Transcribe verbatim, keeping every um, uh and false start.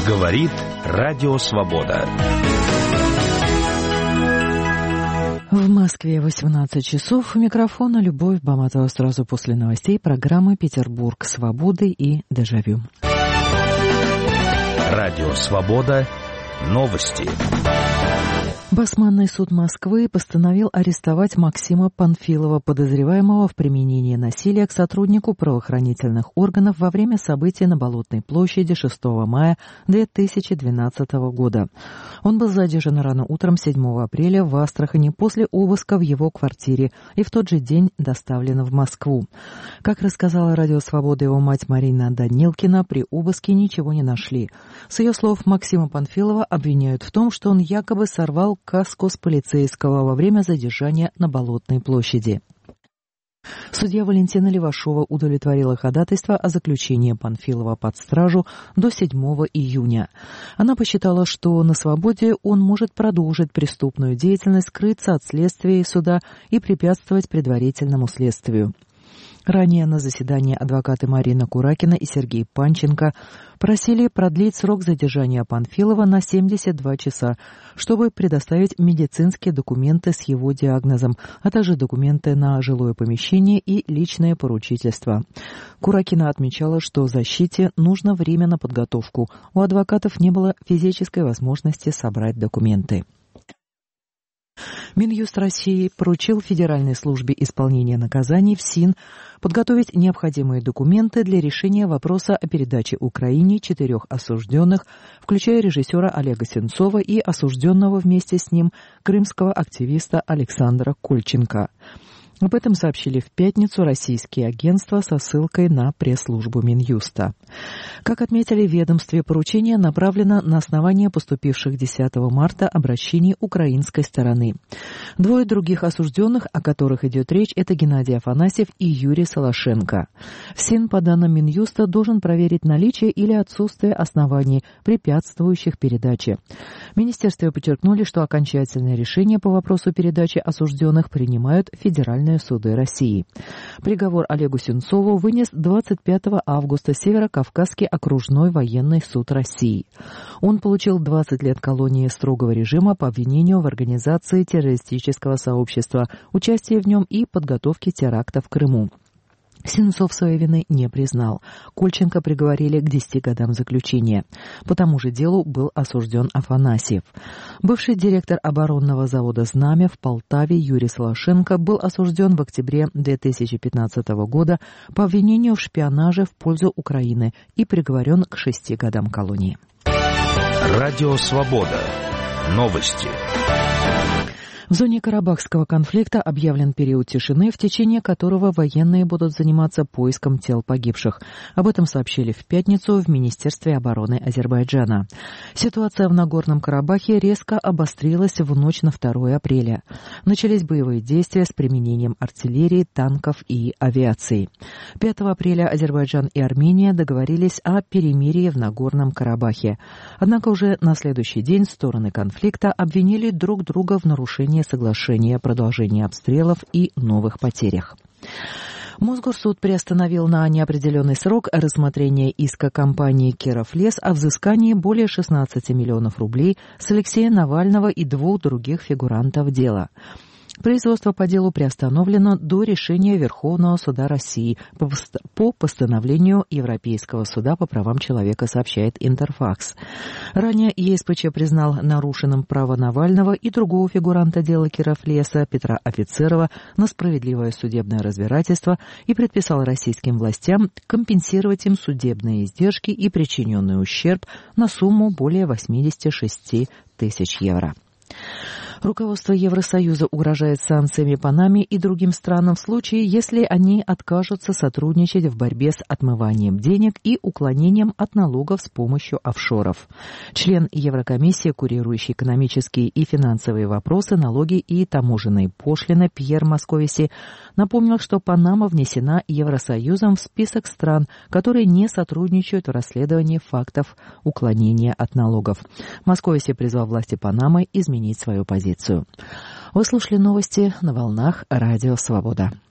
Говорит Радио Свобода. В Москве восемнадцать часов. У микрофона Любовь Баматова. Сразу после новостей программы «Петербург свободы» и «Дежавю». Радио Свобода. Новости. Басманный суд Москвы постановил арестовать Максима Панфилова, подозреваемого в применении насилия к сотруднику правоохранительных органов во время событий на Болотной площади шестого мая две тысячи двенадцатого года. Он был задержан рано утром седьмого апреля в Астрахани после обыска в его квартире и в тот же день доставлен в Москву. Как рассказала Радио Свобода его мать Марина Данилкина, при обыске ничего не нашли. С ее слов, Максима Панфилова обвиняют в том, что он якобы сорвал каску с полицейского во время задержания на Болотной площади. Судья Валентина Левашова удовлетворила ходатайство о заключении Панфилова под стражу до седьмого июня. Она посчитала, что на свободе он может продолжить преступную деятельность, скрыться от следствия и суда и препятствовать предварительному следствию. Ранее на заседании адвокаты Марина Куракина и Сергей Панченко просили продлить срок задержания Панфилова на семьдесят два часа, чтобы предоставить медицинские документы с его диагнозом, а также документы на жилое помещение и личное поручительство. Куракина отмечала, что защите нужно время на подготовку. У адвокатов не было физической возможности собрать документы. Минюст России поручил Федеральной службе исполнения наказаний ФСИН подготовить необходимые документы для решения вопроса о передаче Украине четырех осужденных, включая режиссера Олега Сенцова и осужденного вместе с ним крымского активиста Александра Кольченко. Об этом сообщили в пятницу российские агентства со ссылкой на пресс-службу Минюста. Как отметили в ведомстве, поручение направлено на основании поступивших десятого марта обращений украинской стороны. Двое других осужденных, о которых идет речь, это Геннадий Афанасьев и Юрий Солошенко. ФСИН, по данным Минюста, должен проверить наличие или отсутствие оснований, препятствующих передаче. В министерстве подчеркнули, что окончательное решение по вопросу передачи осужденных принимают федеральные суды России. Приговор Олегу Сенцову вынес двадцать пятого августа Северо-Кавказский окружной военный суд России. Он получил двадцать лет колонии строгого режима по обвинению в организации террористического сообщества, участии в нем и подготовке теракта в Крыму. Сенцов своей вины не признал. Кольченко приговорили к десяти годам заключения. По тому же делу был осужден Афанасьев. Бывший директор оборонного завода «Знамя» в Полтаве Юрий Солошенко был осужден в октябре две тысячи пятнадцатого года по обвинению в шпионаже в пользу Украины и приговорен к шести годам колонии. Радио Свобода. Новости. В зоне Карабахского конфликта объявлен период тишины, в течение которого военные будут заниматься поиском тел погибших. Об этом сообщили в пятницу в Министерстве обороны Азербайджана. Ситуация в Нагорном Карабахе резко обострилась в ночь на второе апреля. Начались боевые действия с применением артиллерии, танков и авиации. пятого апреля Азербайджан и Армения договорились о перемирии в Нагорном Карабахе. Однако уже на следующий день стороны конфликта обвинили друг друга в нарушении соглашения о продолжении обстрелов и новых потерях. Мосгорсуд приостановил на неопределенный срок рассмотрение иска компании «Кировлес» о взыскании более шестнадцати миллионов рублей с Алексея Навального и двух других фигурантов дела. Производство по делу приостановлено до решения Верховного суда России по постановлению Европейского суда по правам человека, сообщает Интерфакс. Ранее ЕСПЧ признал нарушенным право Навального и другого фигуранта дела Кировлеса Петра Офицерова на справедливое судебное разбирательство и предписал российским властям компенсировать им судебные издержки и причиненный ущерб на сумму более восемьдесят шесть тысяч евро. Руководство Евросоюза угрожает санкциями Панаме и другим странам в случае, если они откажутся сотрудничать в борьбе с отмыванием денег и уклонением от налогов с помощью офшоров. Член Еврокомиссии, курирующий экономические и финансовые вопросы, налоги и таможенные пошлины Пьер Московиси напомнил, что Панама внесена Евросоюзом в список стран, которые не сотрудничают в расследовании фактов уклонения от налогов. Московиси призвал власти Панамы изменить свою позицию. Вы слушали новости на волнах Радио Свобода.